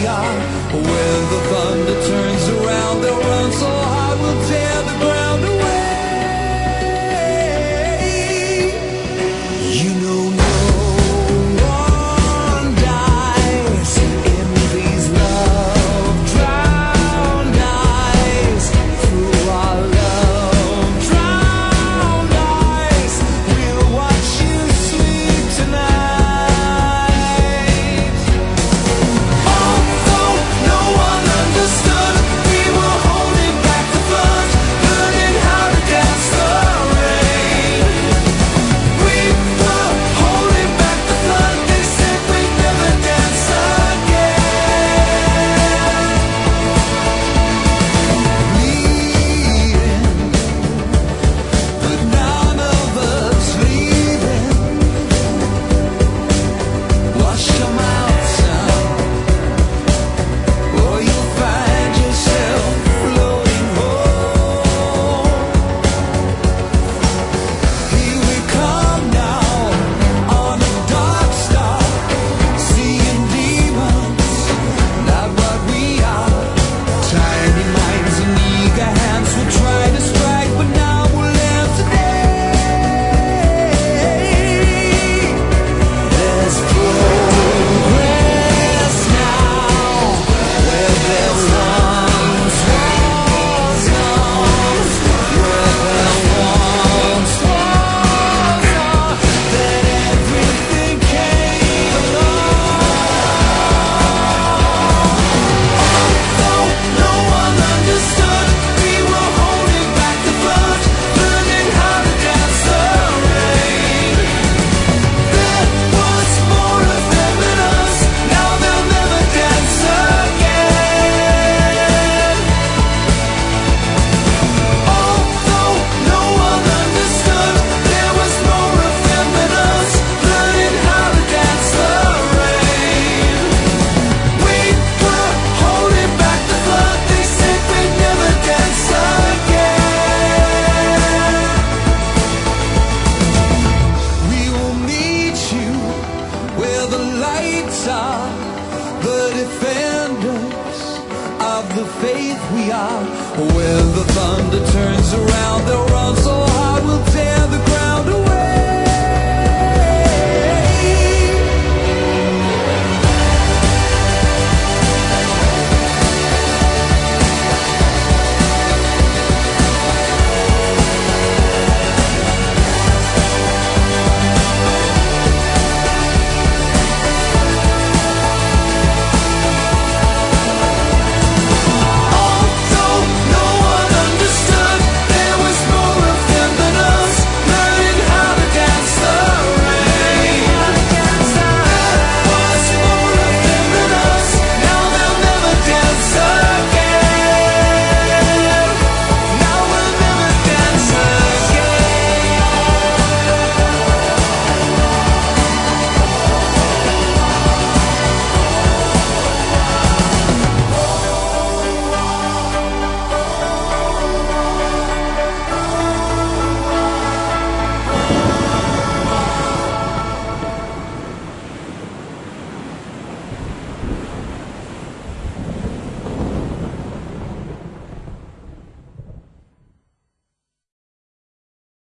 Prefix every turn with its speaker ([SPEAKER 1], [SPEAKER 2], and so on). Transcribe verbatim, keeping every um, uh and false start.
[SPEAKER 1] we are. When the thunder turns around, they'll run so hard we'll tear the ground away. You know no one dies in these love-drowned eyes. Through our love-drowned eyes, we'll watch you sleep tonight. Although no one understood, we were holding back the flood, learning how to dance the rain. We were holding back the flood, they said we'd never dance again. Bleeding, but none of us leaving. Wash your mouth, son, or you'll find yourself floating home. Here we come now on a dark star, seeing demons, not what we are. Tiny minds and eager hands will try to strike, but now we'll live today. There's progress now where there once was none, where there once was none. Then everything came along. Although no one understood, we were holding back the flood, learning how to dance the rain. There was more of them than us, now they'll never dance again. Although no one understood, there was more of them than us, learning how to dance the rain. We were holding back the flood, they said we'd never dance again. We will meet you where the lights are, the defenders of the faith we are. When the thunder turns around, they'll run so hard we'll tear the ground away.